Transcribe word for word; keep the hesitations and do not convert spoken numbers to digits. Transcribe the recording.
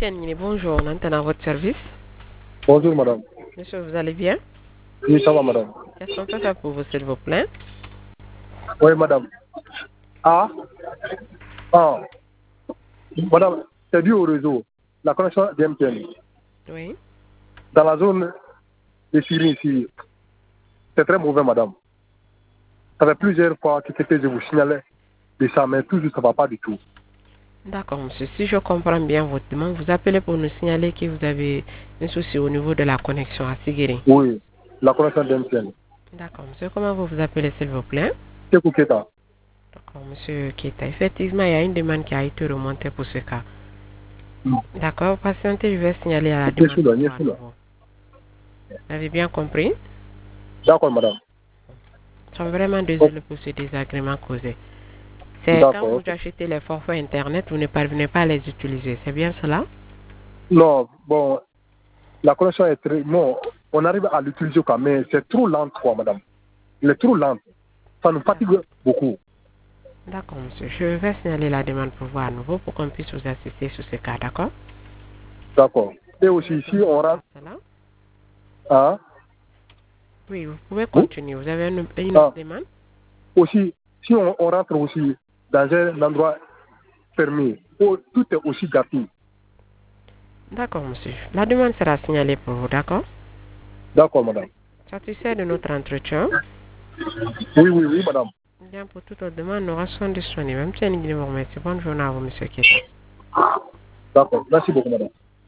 Tiens, bonjour, on entend à votre service. Bonjour madame. Monsieur, vous allez bien? Oui, ça va madame. Qu'est-ce qu'on peut faire pour vous, s'il vous plaît? Oui madame. Ah, ah, madame, c'est dû au réseau. La connexion D M T N. Oui. Dans la zone de Syrie ici, c'est très mauvais madame. Ça fait plusieurs fois que c'était je vous signalais de ça, mais toujours ça ne va pas du tout. D'accord, monsieur. Si je comprends bien votre demande, vous appelez pour nous signaler que vous avez un souci au niveau de la connexion à Sigiri. Oui, la connexion D M T N. D'accord, monsieur. Comment vous vous appelez, s'il vous plaît? C'est Kouketa. D'accord, monsieur Keita. Effectivement, il y a une demande qui a été remontée pour ce cas. D'accord, patientez, je vais signaler à la demande pour vous à nouveau. Vous avez bien compris? D'accord madame. Nous sommes vraiment désolés pour ce désagrément causé. C'est quand vous achetez les forfaits Internet, vous ne parvenez pas à les utiliser. C'est bien cela? Non, bon, la connexion est très... Non, on arrive à l'utiliser quand même, c'est trop lent quoi madame. Il est trop lent. Ça nous fatigue beaucoup. D'accord, monsieur. Je vais signaler la demande pour vous à nouveau pour qu'on puisse vous assister sur ce cas, d'accord? D'accord. Et aussi, si on rentre... Hein? Oui, vous pouvez continuer. Vous avez une, une ah. demande? Aussi, si on, on rentre aussi dans un endroit fermé, où tout est aussi gâté. D'accord, monsieur. La demande sera signalée pour vous, d'accord? D'accord, madame. Satisfait de notre entretien? Oui, oui, oui, madame. Bien, pour toute autre demande, nous restons disponibles. Même si vous remercie. Bonne journée à vous, monsieur Keta. D'accord. Merci beaucoup, madame.